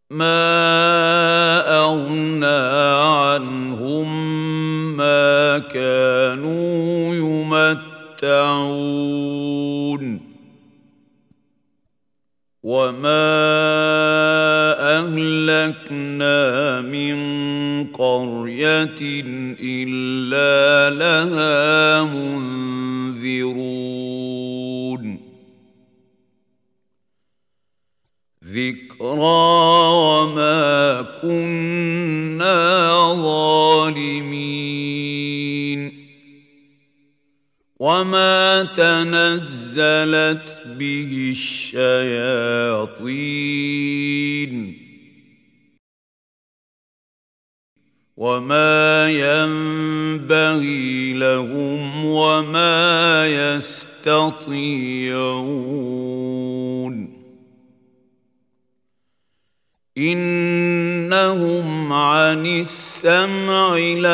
ما أغنى عنهم ما كانوا يمتعون وما أهلكنا من قرية إلا لها منذرون ذكرى وما كنا ظالمين وما تنزلت به الشياطين وما ينبغي لهم وما يستطيعون إنهم عن السمع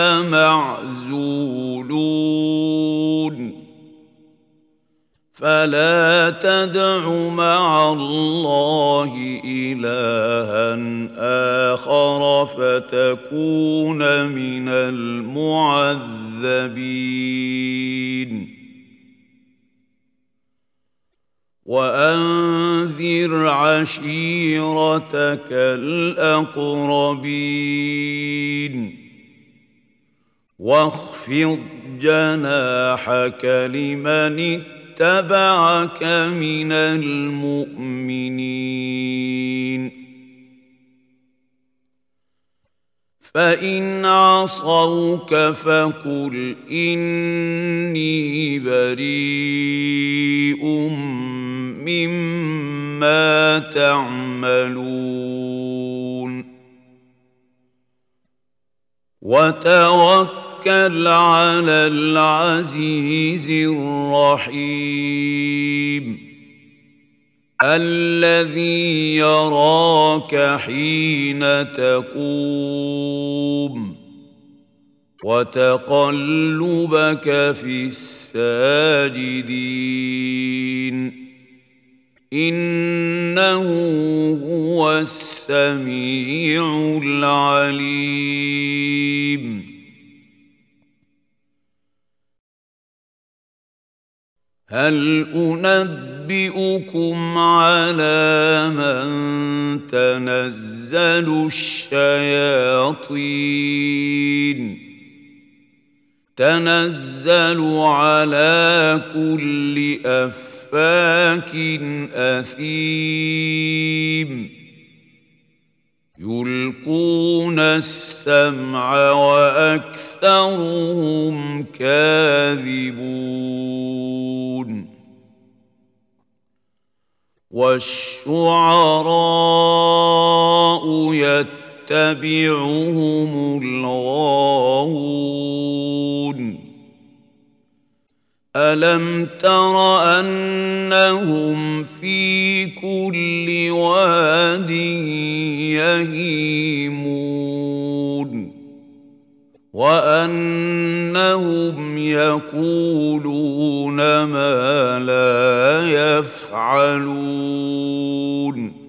لمعزولون فلا تدع مع الله إلها آخر فتكون من المعذبين وأنذر عشيرتك الأقربين واخفض جناحك لمن اتبعك من المؤمنين فإن عصوك فقل إني بريء مما تعملون وتوكل على العزيز الرحيم الذي يراك حين تقوم وتقلبك في الساجدين إنه هو السميع العليم هل أنبئكم على من تنزل الشياطين تنزل على كل أفاك أثيم يلقون السمع وأكثرهم كاذبون والشعراء يتبعهم الغاوون ألم تر أنهم في كل واد يهيمون وأنهم يقولون ما لا يفعلون